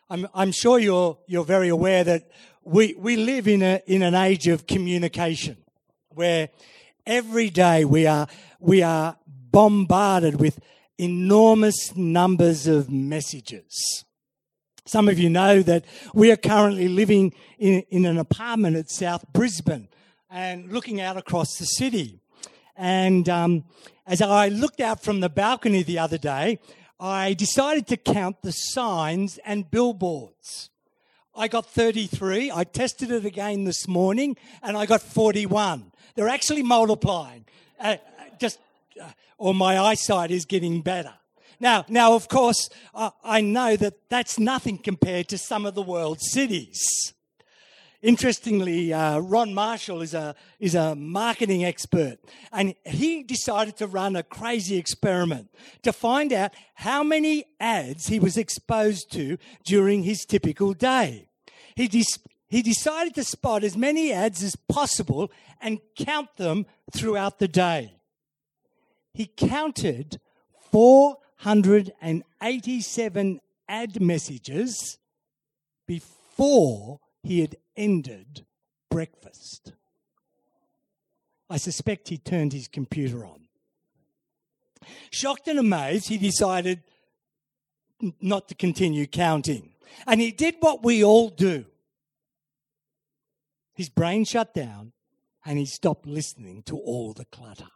I'm sure you're very aware that we live in an age of communication where every day we are bombarded with enormous numbers of messages. Some of you know that we are currently living in an apartment at South Brisbane and looking out across the city. And as I looked out from the balcony the other day, I decided to count the signs and billboards. I got 33. I tested it again this morning, and I got 41. They're actually multiplying. Or my eyesight is getting better. Now, of course, I know that that's nothing compared to some of the world's cities. Interestingly, Ron Marshall is a marketing expert, and he decided to run a crazy experiment to find out how many ads he was exposed to during his typical day. He decided to spot as many ads as possible and count them throughout the day. He counted 487 ad messages before he had ended breakfast. I suspect he turned his computer on. Shocked and amazed, he decided not to continue counting. And he did what we all do. His brain shut down and he stopped listening to all the clutter.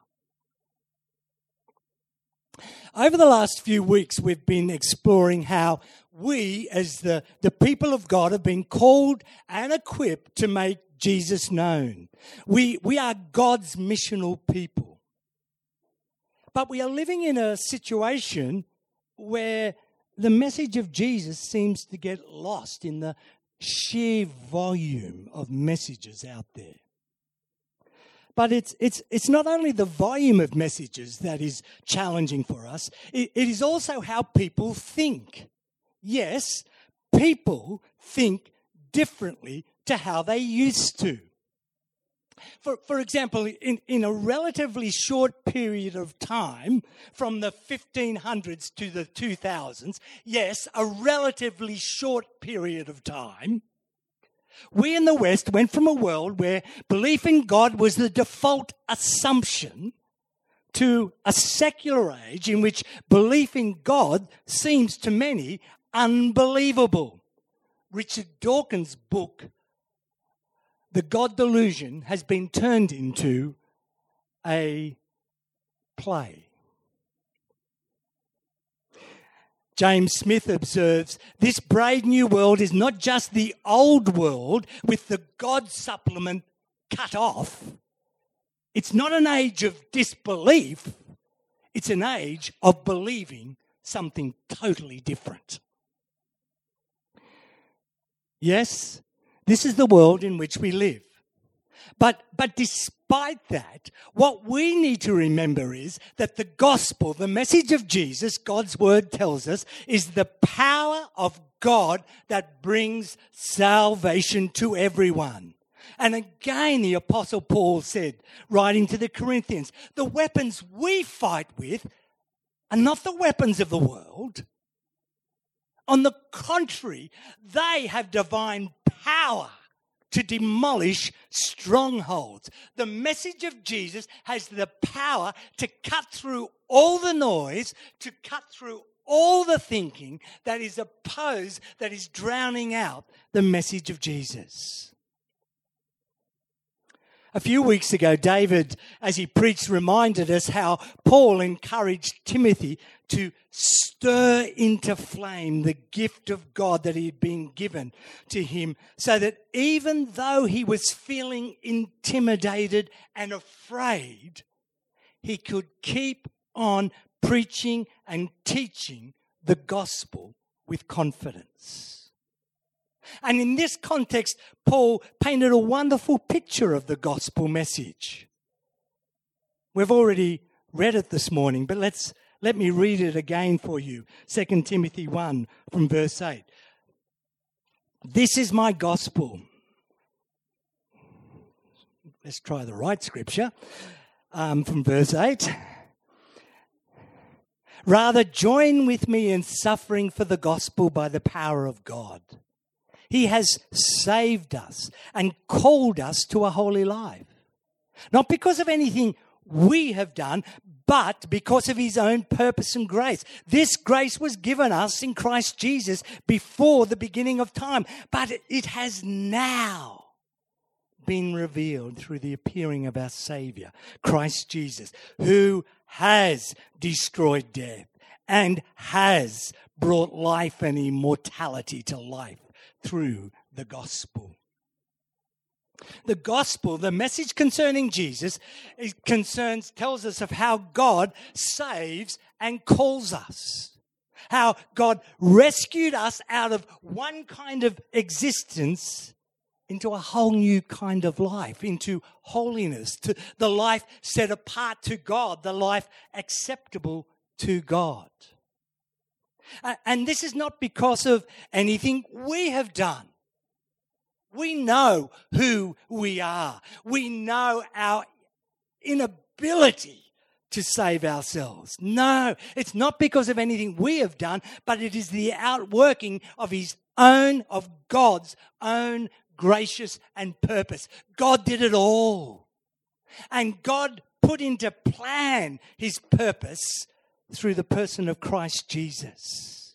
Over the last few weeks, we've been exploring how we, as the people of God, have been called and equipped to make Jesus known. We are God's missional people. But we are living in a situation where the message of Jesus seems to get lost in the sheer volume of messages out there. But it's not only the volume of messages that is challenging for us, it is also how people think. Yes, people think differently to how they used to. For example, in a relatively short period of time, from the 1500s to the 2000s, yes, a relatively short period of time, we in the West went from a world where belief in God was the default assumption to a secular age in which belief in God seems to many unbelievable. Richard Dawkins' book, The God Delusion, has been turned into a play. James Smith observes, this brave new world is not just the old world with the God supplement cut off. It's not an age of disbelief. It's an age of believing something totally different. Yes, this is the world in which we live. But despite that, what we need to remember is that the gospel, the message of Jesus, God's word tells us, is the power of God that brings salvation to everyone. And again, the Apostle Paul said, writing to the Corinthians, the weapons we fight with are not the weapons of the world. On the contrary, they have divine power to demolish strongholds. The message of Jesus has the power to cut through all the noise, to cut through all the thinking that is opposed, that is drowning out the message of Jesus. A few weeks ago, David, as he preached, reminded us how Paul encouraged Timothy to stir into flame the gift of God that he had been given to him, so that even though he was feeling intimidated and afraid, he could keep on preaching and teaching the gospel with confidence. And in this context, Paul painted a wonderful picture of the gospel message. We've already read it this morning, but let me read it again for you. 2 Timothy 1 from verse 8. This is my gospel. Let's try the right scripture from verse 8. Rather, join with me in suffering for the gospel by the power of God. He has saved us and called us to a holy life. Not because of anything we have done, but because of his own purpose and grace. This grace was given us in Christ Jesus before the beginning of time, but it has now been revealed through the appearing of our Savior, Christ Jesus, who has destroyed death and has brought life and immortality to life through the gospel. The gospel, the message concerning Jesus, tells us of how God saves and calls us. How God rescued us out of one kind of existence into a whole new kind of life, into holiness, to the life set apart to God, the life acceptable to God. And this is not because of anything we have done. We know who we are. We know our inability to save ourselves. No, it's not because of anything we have done, but it is the outworking of God's own gracious and purpose. God did it all. And God put into plan his purpose through the person of Christ Jesus.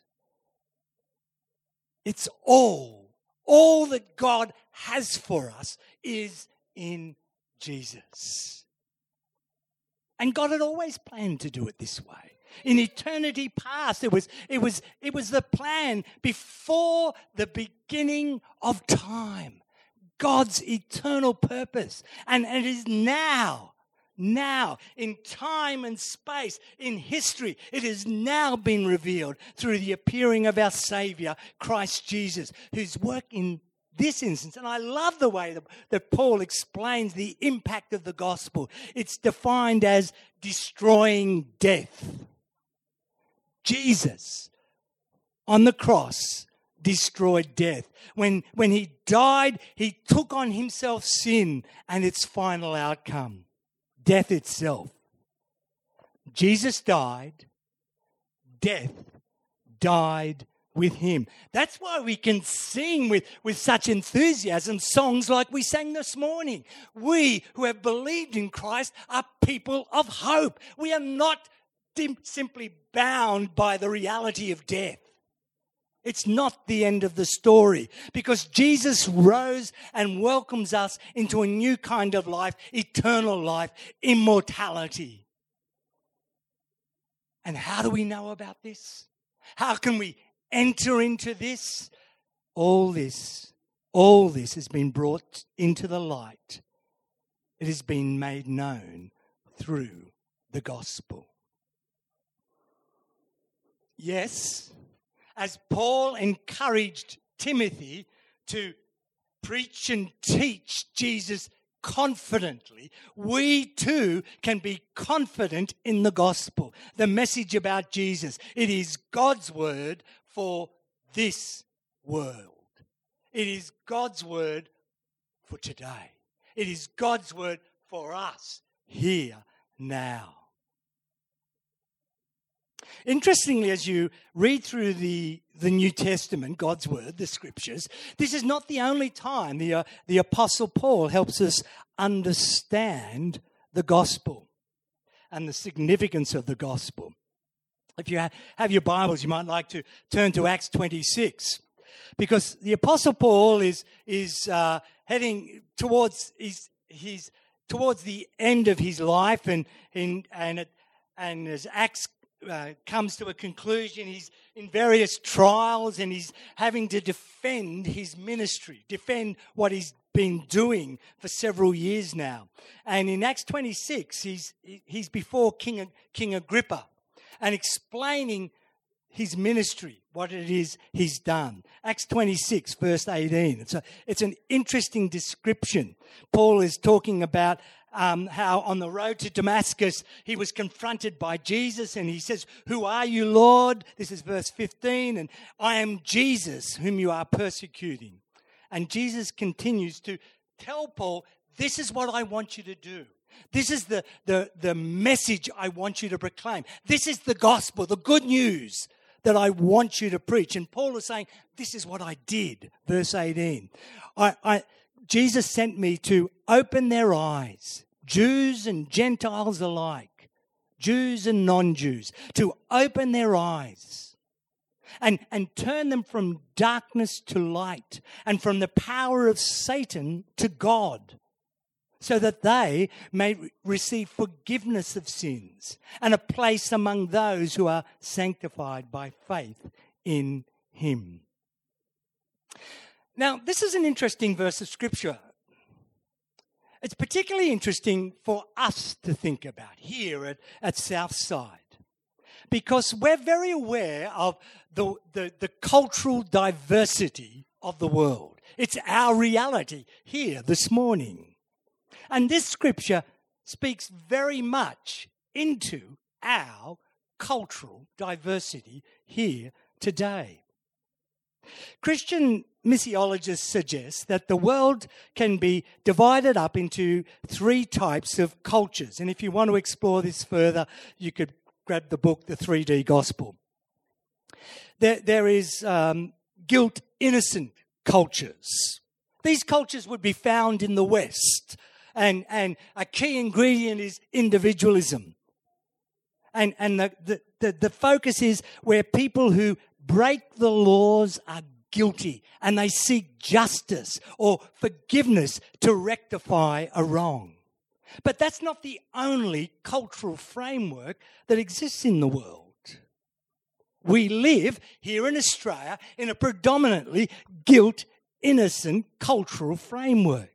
It's all that God has for us is in Jesus. And God had always planned to do it this way. In eternity past, it was the plan before the beginning of time. God's eternal purpose. And it is now, in time and space, in history, it has now been revealed through the appearing of our Savior, Christ Jesus, whose work in this instance, and I love the way that Paul explains the impact of the gospel. It's defined as destroying death. Jesus, on the cross, destroyed death. When he died, he took on himself sin and its final outcome, death itself. Jesus died, death died with him. That's why we can sing with such enthusiasm songs like we sang this morning. We who have believed in Christ are people of hope. We are not simply bound by the reality of death. It's not the end of the story, because Jesus rose and welcomes us into a new kind of life, eternal life, immortality. And how do we know about this? How can we enter into this? All this has been brought into the light. It has been made known through the gospel. Yes, as Paul encouraged Timothy to preach and teach Jesus confidently, we too can be confident in the gospel, the message about Jesus. It is God's word for this world. It is God's word for today. It is God's word for us here now. Interestingly, as you read through the New Testament, God's word, the scriptures, this is not the only time the Apostle Paul helps us understand the gospel and the significance of the gospel. If you have your Bibles, you might like to turn to Acts 26, because the Apostle Paul is heading towards towards the end of his life, and as Acts comes to a conclusion, he's in various trials and he's having to defend his ministry, defend what he's been doing for several years now. And in Acts 26, he's before King Agrippa and explaining his ministry, what it is he's done. Acts 26, verse 18. It's an interesting description. Paul is talking about how on the road to Damascus, he was confronted by Jesus and he says, "Who are you, Lord?" This is verse 15. And "I am Jesus, whom you are persecuting." And Jesus continues to tell Paul, "This is what I want you to do. This is the message I want you to proclaim. This is the gospel, the good news that I want you to preach. And Paul is saying, this is what I did. Verse 18. Jesus sent me to open their eyes, Jews and Gentiles alike, Jews and non-Jews, to open their eyes and turn them from darkness to light and from the power of Satan to God, so that they may receive forgiveness of sins and a place among those who are sanctified by faith in him. Now, this is an interesting verse of Scripture. It's particularly interesting for us to think about here at Southside, because we're very aware of the cultural diversity of the world. It's our reality here this morning. And this scripture speaks very much into our cultural diversity here today. Christian missiologists suggest that the world can be divided up into three types of cultures. And if you want to explore this further, you could grab the book, The 3D Gospel. There is guilt-innocent cultures. These cultures would be found in the West. And a key ingredient is individualism. And the focus is where people who break the laws are guilty and they seek justice or forgiveness to rectify a wrong. But that's not the only cultural framework that exists in the world. We live here in Australia in a predominantly guilt-innocent cultural framework.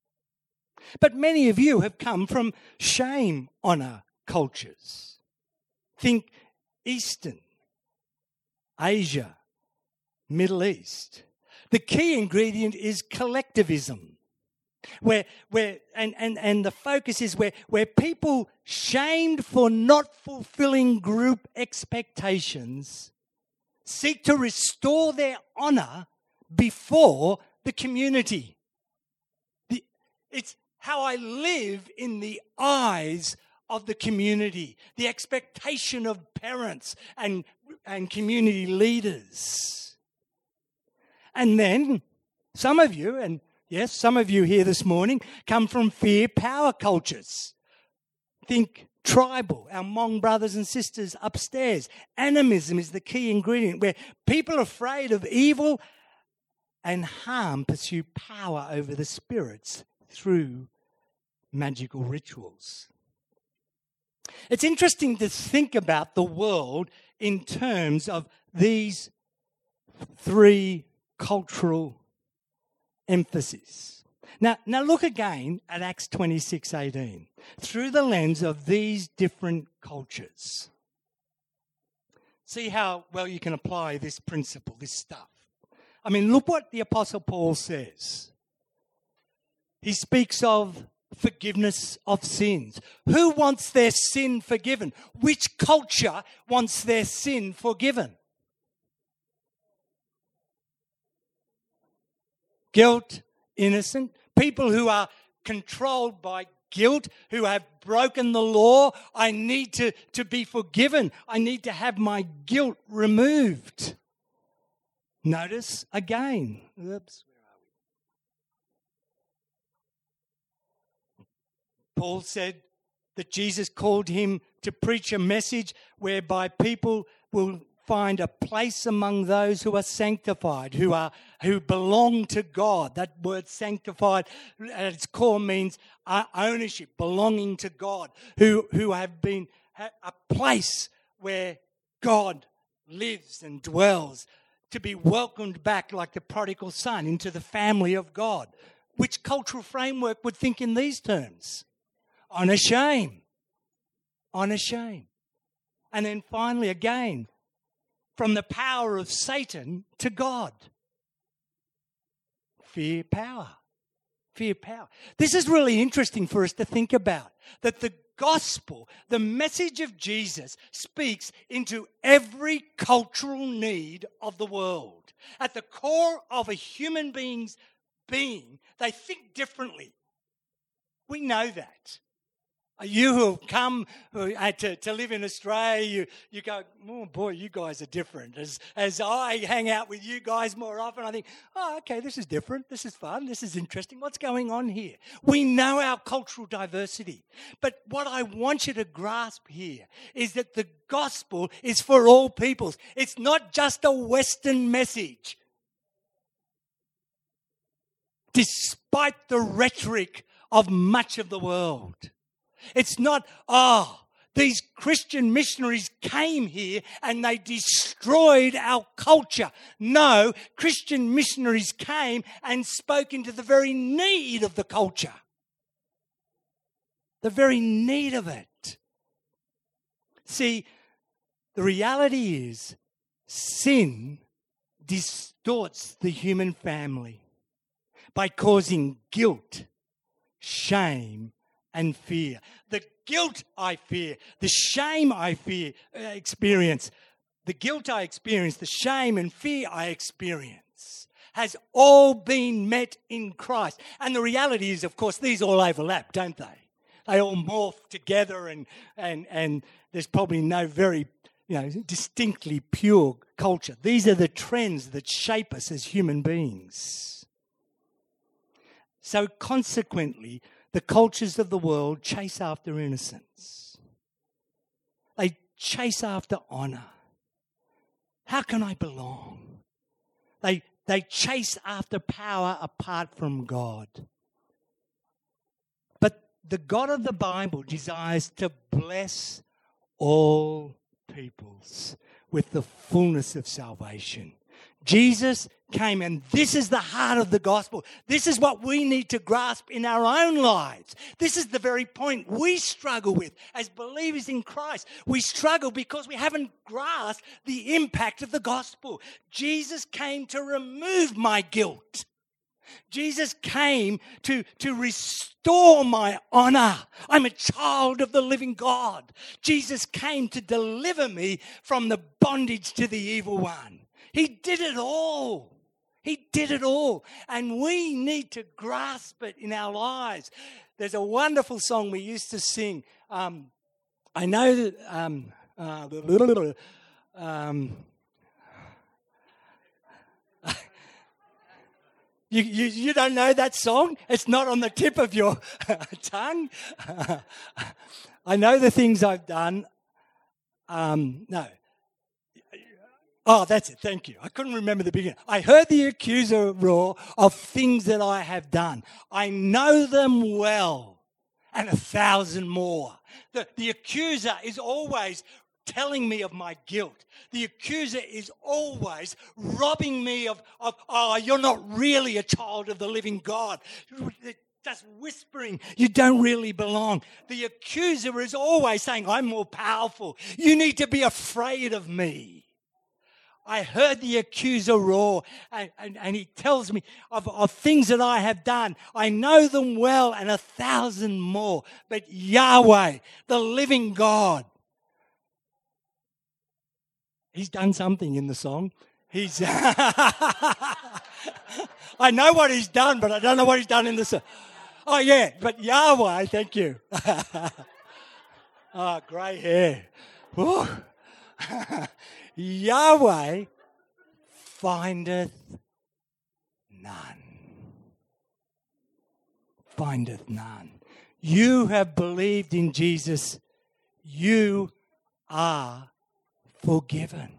But many of you have come from shame-honour cultures. Think Eastern, Asia, Middle East. The key ingredient is collectivism, where the focus is where people shamed for not fulfilling group expectations seek to restore their honour before the community. It's how I live in the eyes of the community, the expectation of parents and community leaders. And then some of you, and yes, some of you here this morning, come from fear-power cultures. Think tribal, our Hmong brothers and sisters upstairs. Animism is the key ingredient, where people are afraid of evil and harm pursue power over the spirits through magical rituals. It's interesting to think about the world in terms of these three cultural emphases. Now look again at Acts 26:18 through the lens of these different cultures. See how well you can apply this principle, this stuff. I mean, look what the Apostle Paul says. He speaks of forgiveness of sins. Who wants their sin forgiven? Which culture wants their sin forgiven? Guilt, innocent. People who are controlled by guilt, who have broken the law. I need to be forgiven. I need to have my guilt removed. Notice again. Oops. Paul said that Jesus called him to preach a message whereby people will find a place among those who are sanctified, who belong to God. That word sanctified at its core means ownership, belonging to God, who have been a place where God lives and dwells, to be welcomed back like the prodigal son into the family of God. Which cultural framework would think in these terms? On a shame. On a shame. And then finally, again, from the power of Satan to God. Fear, power. Fear, power. This is really interesting for us to think about. That the gospel, the message of Jesus, speaks into every cultural need of the world. At the core of a human being's being, they think differently. We know that. You who have come to live in Australia, you go, oh boy, you guys are different. As I hang out with you guys more often, I think, oh, okay, this is different. This is fun. This is interesting. What's going on here? We know our cultural diversity. But what I want you to grasp here is that the gospel is for all peoples. It's not just a Western message. Despite the rhetoric of much of the world. It's not, these Christian missionaries came here and they destroyed our culture. No, Christian missionaries came and spoke into the very need of the culture. The very need of it. See, the reality is sin distorts the human family by causing guilt, shame, and fear. The guilt I fear, the shame I experience, the guilt I experience, the shame and fear I experience has all been met in Christ. And the reality is, of course, these all overlap, don't they? They all morph together and there's probably no very distinctly pure culture. These are the trends that shape us as human beings. So consequently, the cultures of the world chase after innocence. They chase after honour. How can I belong? They chase after power apart from God. But the God of the Bible desires to bless all peoples with the fullness of salvation. Jesus came, and this is the heart of the gospel. This is what we need to grasp in our own lives. This is the very point we struggle with as believers in Christ. We struggle because we haven't grasped the impact of the gospel. Jesus came to remove my guilt. Jesus came to restore my honor. I'm a child of the living God. Jesus came to deliver me from the bondage to the evil one. He did it all. He did it all. And we need to grasp it in our lives. There's a wonderful song we used to sing. I know that... You don't know that song? It's not on the tip of your tongue? I know the things I've done. No. Oh, that's it. Thank you. I couldn't remember the beginning. I heard the accuser roar of things that I have done. I know them well, and 1,000 more. The accuser is always telling me of my guilt. The accuser is always robbing me of you're not really a child of the living God. Just whispering, you don't really belong. The accuser is always saying, I'm more powerful. You need to be afraid of me. I heard the accuser roar, and he tells me of things that I have done. I know them well, and 1,000 more. But Yahweh, the living God, he's done something in the song. He's I know what he's done, but I don't know what he's done in the song. Oh, yeah, but Yahweh, thank you. Oh, grey hair. Yahweh findeth none. Findeth none. You have believed in Jesus. You are forgiven.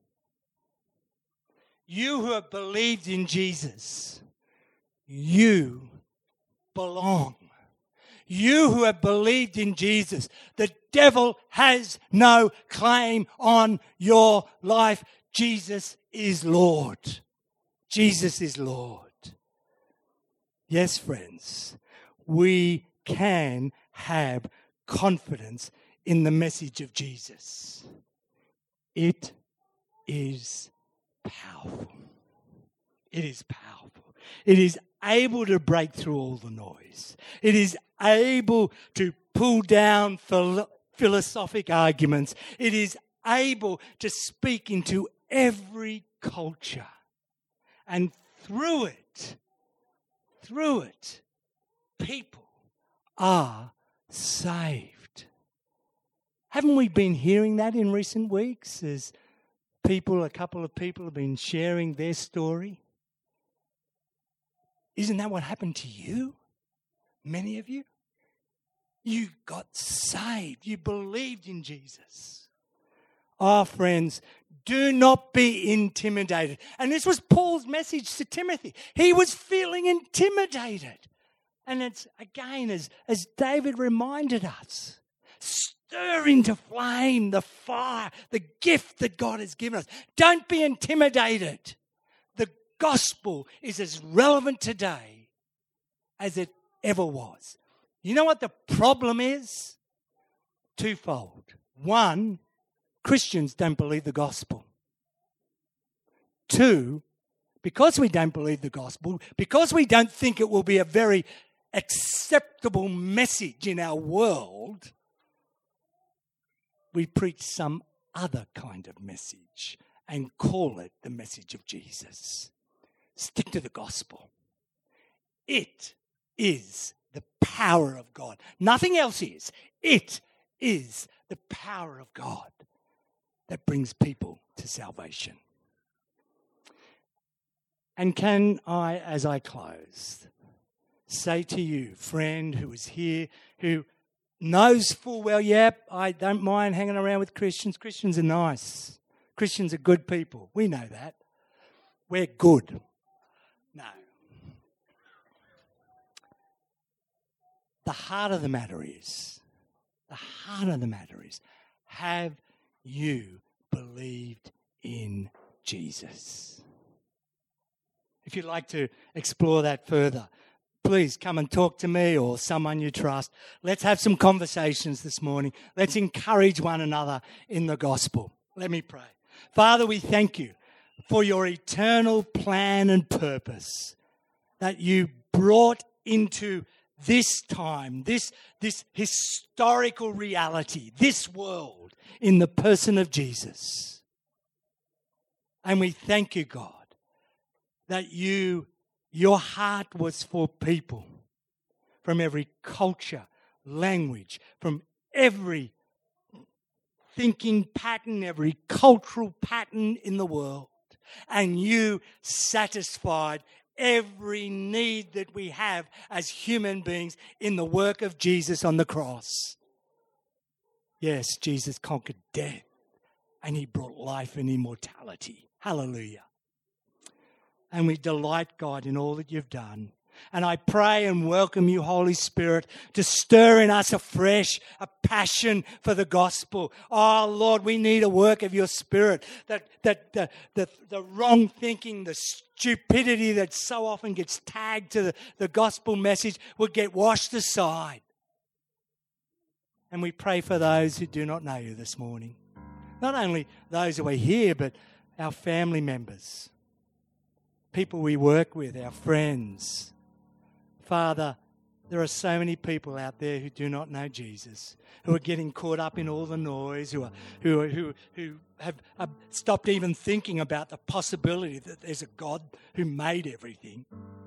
You who have believed in Jesus, you belong. You who have believed in Jesus, the devil has no claim on your life. Jesus is Lord. Jesus is Lord. Yes, friends, we can have confidence in the message of Jesus. It is powerful. It is powerful. It is able to break through all the noise. It is able to pull down philosophic arguments. It is able to speak into every culture. And through it, people are saved. Haven't we been hearing that in recent weeks as a couple of people have been sharing their story? Isn't that what happened to you? Many of you? You got saved. You believed in Jesus. Oh, friends, do not be intimidated. And this was Paul's message to Timothy. He was feeling intimidated. And it's, again, as David reminded us, stir into flame the fire, the gift that God has given us. Don't be intimidated. The gospel is as relevant today as it ever was. You know what the problem is? Twofold. One, Christians don't believe the gospel. Two, because we don't believe the gospel, because we don't think it will be a very acceptable message in our world, we preach some other kind of message and call it the message of Jesus. Stick to the gospel. It is the power of God. Nothing else is. It is the power of God that brings people to salvation. And can I, as I close, say to you, friend who is here, who knows full well, yep, I don't mind hanging around with Christians. Christians are nice. Christians are good people. We know that. We're good. No. The heart of the matter is, have you believed in Jesus? If you'd like to explore that further, please come and talk to me or someone you trust. Let's have some conversations this morning. Let's encourage one another in the gospel. Let me pray. Father, we thank you for your eternal plan and purpose that you brought into this time, this historical reality, this world, in the person of Jesus. And we thank you, God, that your heart was for people from every culture, language, from every thinking pattern, every cultural pattern in the world. And you satisfied every need that we have as human beings in the work of Jesus on the cross. Yes, Jesus conquered death and he brought life and immortality. Hallelujah. And we delight, God, in all that you've done. And I pray and welcome you, Holy Spirit, to stir in us afresh a passion for the gospel. Oh, Lord, we need a work of your Spirit, that the wrong thinking, the stupidity that so often gets tagged to the gospel message would get washed aside. And we pray for those who do not know you this morning. Not only those who are here, but our family members, people we work with, our friends. Father, there are so many people out there who do not know Jesus, who are getting caught up in all the noise, who have stopped even thinking about the possibility that there's a God who made everything.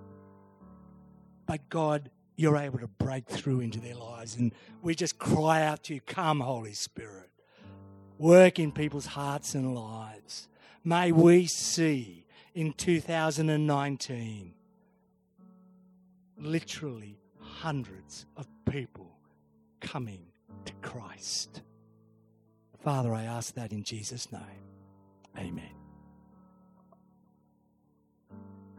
But God, you're able to break through into their lives, and we just cry out to you, come, Holy Spirit, work in people's hearts and lives. May we see in 2019 literally hundreds of people coming to Christ. Father, I ask that in Jesus' name. Amen.